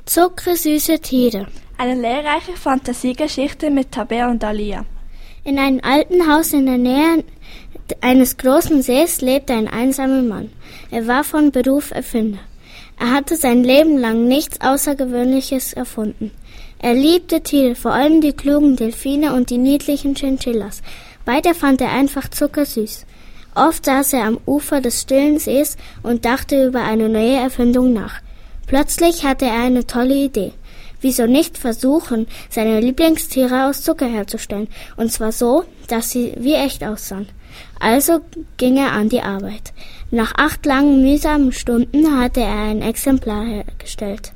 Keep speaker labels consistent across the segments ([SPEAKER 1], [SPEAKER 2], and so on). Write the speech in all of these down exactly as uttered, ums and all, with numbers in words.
[SPEAKER 1] Zuckersüße Tiere.
[SPEAKER 2] Eine lehrreiche Fantasiegeschichte mit Tabea und Alia.
[SPEAKER 1] In einem alten Haus in der Nähe eines großen Sees lebte ein einsamer Mann. Er war von Beruf Erfinder. Er hatte sein Leben lang nichts Außergewöhnliches erfunden. Er liebte Tiere, vor allem die klugen Delfine und die niedlichen Chinchillas. Beide fand er einfach zuckersüß. Oft saß er am Ufer des stillen Sees und dachte über eine neue Erfindung nach. Plötzlich hatte er eine tolle Idee. Wieso nicht versuchen, seine Lieblingstiere aus Zucker herzustellen, und zwar so, dass sie wie echt aussahen. Also ging er an die Arbeit. Nach acht langen mühsamen Stunden hatte er ein Exemplar hergestellt.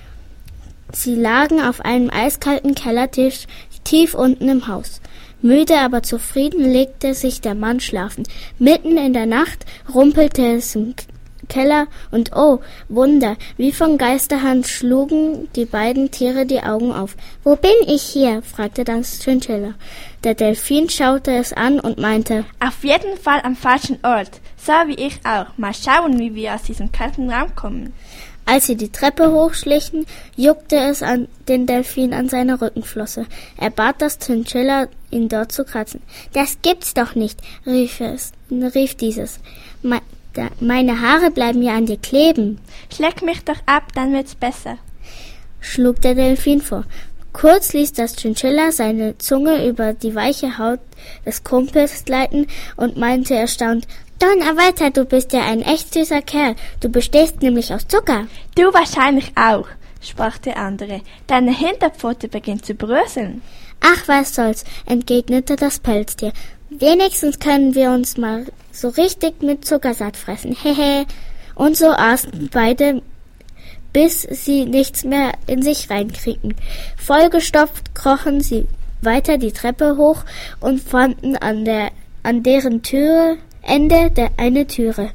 [SPEAKER 1] Sie lagen auf einem eiskalten Kellertisch tief unten im Haus. Müde, aber zufrieden legte sich der Mann schlafen. Mitten in der Nacht rumpelte es im Keller und oh, Wunder, wie von Geisterhand schlugen die beiden Tiere die Augen auf. »Wo bin ich hier?« fragte das Chinchilla. Der Delfin schaute es an und meinte,
[SPEAKER 2] »Auf jeden Fall am falschen Ort, so wie ich auch. Mal schauen, wie wir aus diesem kalten Raum kommen.«
[SPEAKER 1] Als sie die Treppe hochschlichen, juckte es an den Delfin an seiner Rückenflosse. Er bat das Chinchilla, ihn dort zu kratzen. »Das gibt's doch nicht«, rief es, rief dieses. Me- da, »Meine Haare bleiben ja an dir kleben.«
[SPEAKER 2] »Schleck mich doch ab, dann wird's besser«,
[SPEAKER 1] schlug der Delfin vor. Kurz ließ das Chinchilla seine Zunge über die weiche Haut des Kumpels gleiten und meinte erstaunt, »Donnerwetter, du bist ja ein echt süßer Kerl. Du bestehst nämlich aus Zucker.«
[SPEAKER 2] »Du wahrscheinlich auch«, sprach der andere. »Deine Hinterpfote beginnt zu bröseln.«
[SPEAKER 1] »Ach, was soll's«, entgegnete das Pelztier. »Wenigstens können wir uns mal so richtig mit Zucker satt fressen. Hehe.« Und so aßen beide, bis sie nichts mehr in sich reinkriegten. Vollgestopft krochen sie weiter die Treppe hoch und fanden an der an deren Türe Ende der eine Türe,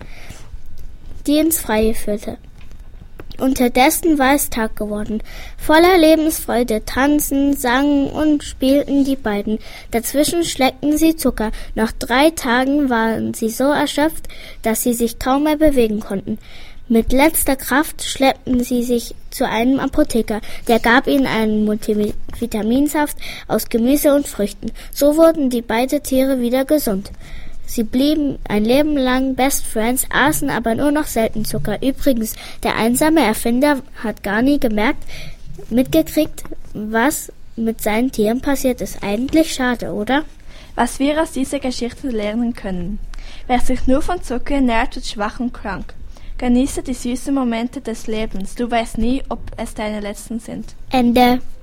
[SPEAKER 1] die ins Freie führte. Unterdessen war es Tag geworden. Voller Lebensfreude tanzten, sangen und spielten die beiden. Dazwischen schleckten sie Zucker. Nach drei Tagen waren sie so erschöpft, dass sie sich kaum mehr bewegen konnten. Mit letzter Kraft schleppten sie sich zu einem Apotheker. Der gab ihnen einen Multivitaminsaft aus Gemüse und Früchten. So wurden die beiden Tiere wieder gesund. Sie blieben ein Leben lang Best Friends, aßen aber nur noch selten Zucker. Übrigens, der einsame Erfinder hat gar nie gemerkt, mitgekriegt, was mit seinen Tieren passiert ist. Eigentlich schade, oder?
[SPEAKER 2] Was wir aus dieser Geschichte lernen können. Wer sich nur von Zucker ernährt, wird schwach und krank. Genieße die süßen Momente des Lebens. Du weißt nie, ob es deine letzten sind.
[SPEAKER 1] Ende.